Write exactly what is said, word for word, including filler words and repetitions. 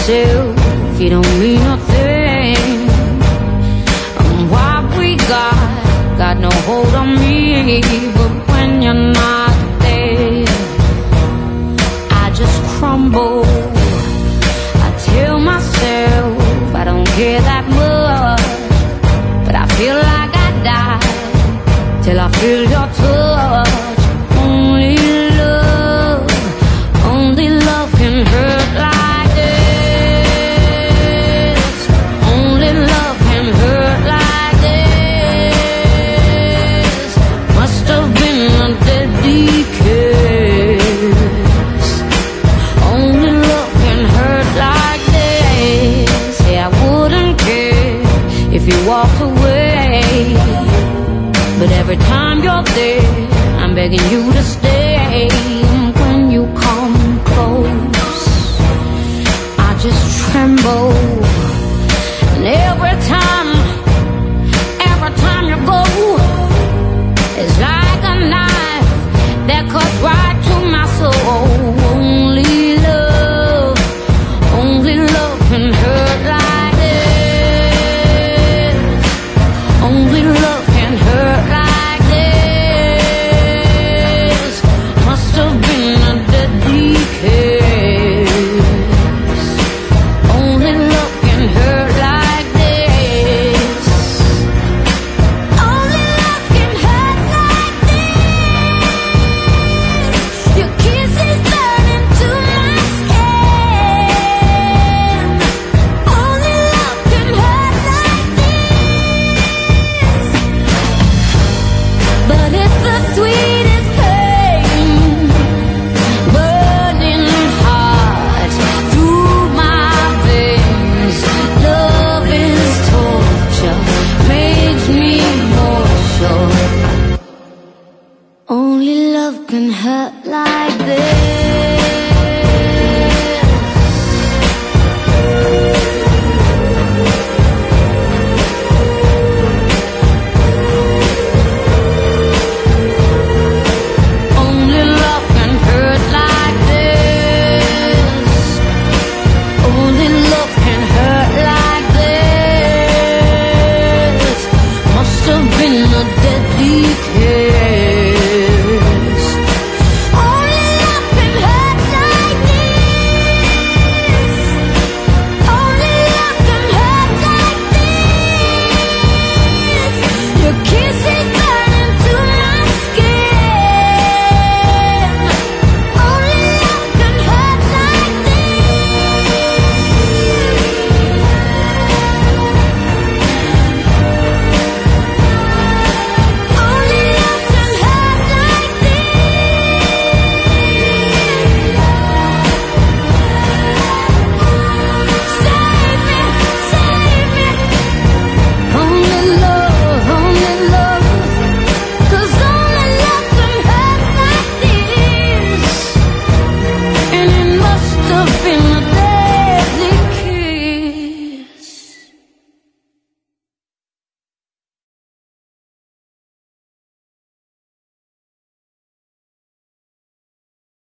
yourself, you don't mean nothing. And what we got, got no hold on me. But when you're not there, I just crumble. I tell myself I don't care that much, but I feel like I die till I feel your touch. Only love, only love can hurt like this. Only love can hurt like this. Must have been a deadly kiss. Only love can hurt like this. Yeah, I wouldn't care if you walked away, but every time you're there, I'm begging you to